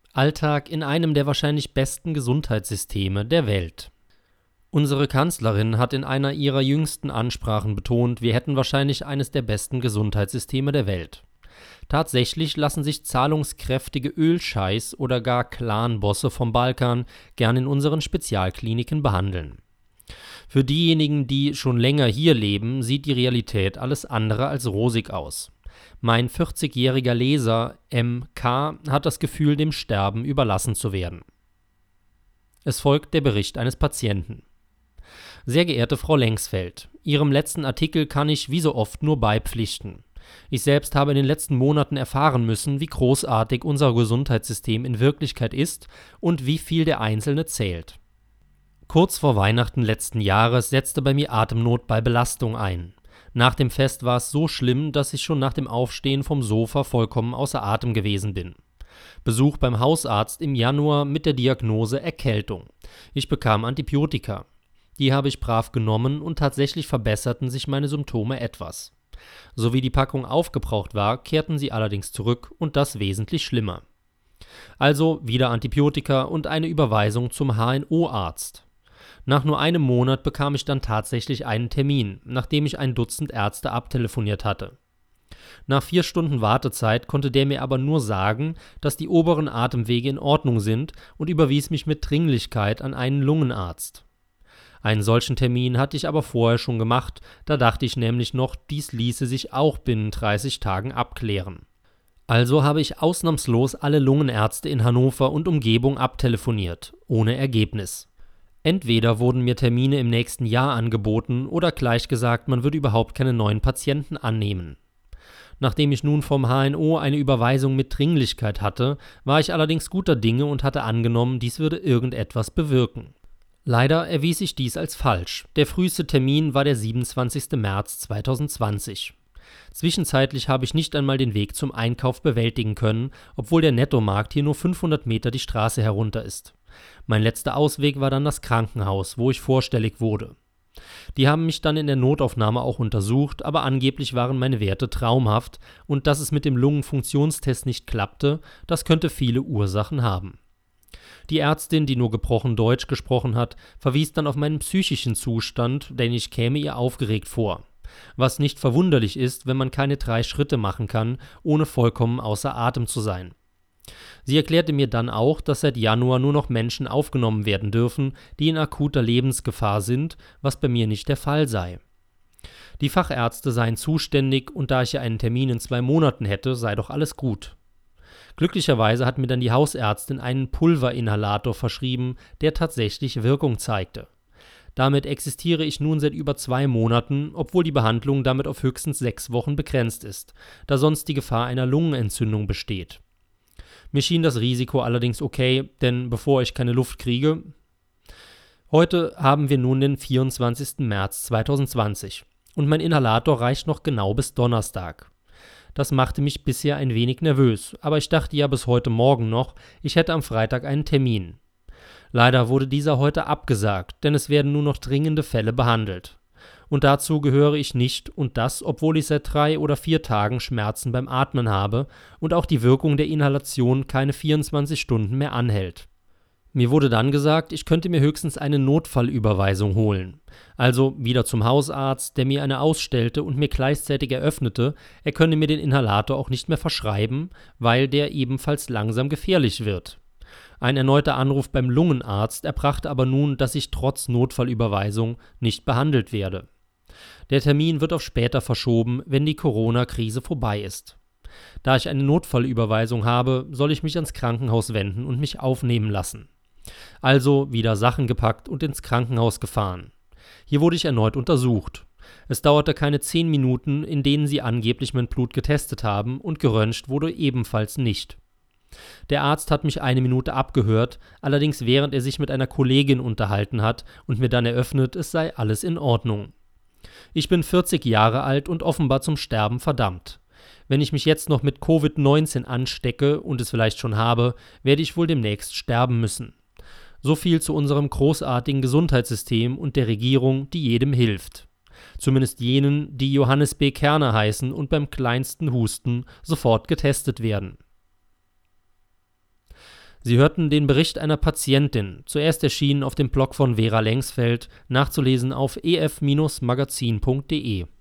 Alltag in einem der wahrscheinlich besten Gesundheitssysteme der Welt. Unsere Kanzlerin hat in einer ihrer jüngsten Ansprachen betont, wir hätten wahrscheinlich eines der besten Gesundheitssysteme der Welt. Tatsächlich lassen sich zahlungskräftige Ölscheiß oder gar Clanbosse vom Balkan gern in unseren Spezialkliniken behandeln. Für diejenigen, die schon länger hier leben, sieht die Realität alles andere als rosig aus. Mein 40-jähriger Leser M.K. hat das Gefühl, dem Sterben überlassen zu werden. Es folgt der Bericht eines Patienten. Sehr geehrte Frau Lengsfeld, Ihrem letzten Artikel kann ich wie so oft nur beipflichten. Ich selbst habe in den letzten Monaten erfahren müssen, wie großartig unser Gesundheitssystem in Wirklichkeit ist und wie viel der Einzelne zählt. Kurz vor Weihnachten letzten Jahres setzte bei mir Atemnot bei Belastung ein. Nach dem Fest war es so schlimm, dass ich schon nach dem Aufstehen vom Sofa vollkommen außer Atem gewesen bin. Besuch beim Hausarzt im Januar mit der Diagnose Erkältung. Ich bekam Antibiotika. Die habe ich brav genommen und tatsächlich verbesserten sich meine Symptome etwas. So wie die Packung aufgebraucht war, kehrten sie allerdings zurück und das wesentlich schlimmer. Also wieder Antibiotika und eine Überweisung zum HNO-Arzt. Nach nur einem Monat bekam ich dann tatsächlich einen Termin, nachdem ich ein Dutzend Ärzte abtelefoniert hatte. Nach 4 Stunden Wartezeit konnte der mir aber nur sagen, dass die oberen Atemwege in Ordnung sind und überwies mich mit Dringlichkeit an einen Lungenarzt. Einen solchen Termin hatte ich aber vorher schon gemacht, da dachte ich nämlich noch, dies ließe sich auch binnen 30 Tagen abklären. Also habe ich ausnahmslos alle Lungenärzte in Hannover und Umgebung abtelefoniert, ohne Ergebnis. Entweder wurden mir Termine im nächsten Jahr angeboten oder gleich gesagt, man würde überhaupt keine neuen Patienten annehmen. Nachdem ich nun vom HNO eine Überweisung mit Dringlichkeit hatte, war ich allerdings guter Dinge und hatte angenommen, dies würde irgendetwas bewirken. Leider erwies sich dies als falsch. Der früheste Termin war der 27. März 2020. Zwischenzeitlich habe ich nicht einmal den Weg zum Einkauf bewältigen können, obwohl der Nettomarkt hier nur 500 Meter die Straße herunter ist. Mein letzter Ausweg war dann das Krankenhaus, wo ich vorstellig wurde. Die haben mich dann in der Notaufnahme auch untersucht, aber angeblich waren meine Werte traumhaft und dass es mit dem Lungenfunktionstest nicht klappte, das könnte viele Ursachen haben. Die Ärztin, die nur gebrochen Deutsch gesprochen hat, verwies dann auf meinen psychischen Zustand, denn ich käme ihr aufgeregt vor. Was nicht verwunderlich ist, wenn man keine 3 Schritte machen kann, ohne vollkommen außer Atem zu sein. Sie erklärte mir dann auch, dass seit Januar nur noch Menschen aufgenommen werden dürfen, die in akuter Lebensgefahr sind, was bei mir nicht der Fall sei. Die Fachärzte seien zuständig und da ich ja einen Termin in 2 Monaten hätte, sei doch alles gut. Glücklicherweise hat mir dann die Hausärztin einen Pulverinhalator verschrieben, der tatsächlich Wirkung zeigte. Damit existiere ich nun seit über 2 Monaten, obwohl die Behandlung damit auf höchstens 6 Wochen begrenzt ist, da sonst die Gefahr einer Lungenentzündung besteht. Mir schien das Risiko allerdings okay, denn bevor ich keine Luft kriege. Heute haben wir nun den 24. März 2020 und mein Inhalator reicht noch genau bis Donnerstag. Das machte mich bisher ein wenig nervös, aber ich dachte ja bis heute Morgen noch, ich hätte am Freitag einen Termin. Leider wurde dieser heute abgesagt, denn es werden nur noch dringende Fälle behandelt. Und dazu gehöre ich nicht und das, obwohl ich seit 3 oder 4 Tagen Schmerzen beim Atmen habe und auch die Wirkung der Inhalation keine 24 Stunden mehr anhält. Mir wurde dann gesagt, ich könnte mir höchstens eine Notfallüberweisung holen. Also wieder zum Hausarzt, der mir eine ausstellte und mir gleichzeitig eröffnete, er könne mir den Inhalator auch nicht mehr verschreiben, weil der ebenfalls langsam gefährlich wird. Ein erneuter Anruf beim Lungenarzt erbrachte aber nun, dass ich trotz Notfallüberweisung nicht behandelt werde. Der Termin wird auf später verschoben, wenn die Corona-Krise vorbei ist. Da ich eine Notfallüberweisung habe, soll ich mich ans Krankenhaus wenden und mich aufnehmen lassen. Also wieder Sachen gepackt und ins Krankenhaus gefahren. Hier wurde ich erneut untersucht. Es dauerte keine 10 Minuten, in denen sie angeblich mein Blut getestet haben und geröntgt wurde ebenfalls nicht. Der Arzt hat mich 1 Minute abgehört, allerdings während er sich mit einer Kollegin unterhalten hat und mir dann eröffnet, es sei alles in Ordnung. Ich bin 40 Jahre alt und offenbar zum Sterben verdammt. Wenn ich mich jetzt noch mit Covid-19 anstecke und es vielleicht schon habe, werde ich wohl demnächst sterben müssen. So viel zu unserem großartigen Gesundheitssystem und der Regierung, die jedem hilft. Zumindest jenen, die Johannes B. Kerner heißen und beim kleinsten Husten sofort getestet werden. Sie hörten den Bericht einer Patientin, zuerst erschienen auf dem Blog von Vera Lengsfeld, nachzulesen auf ef-magazin.de.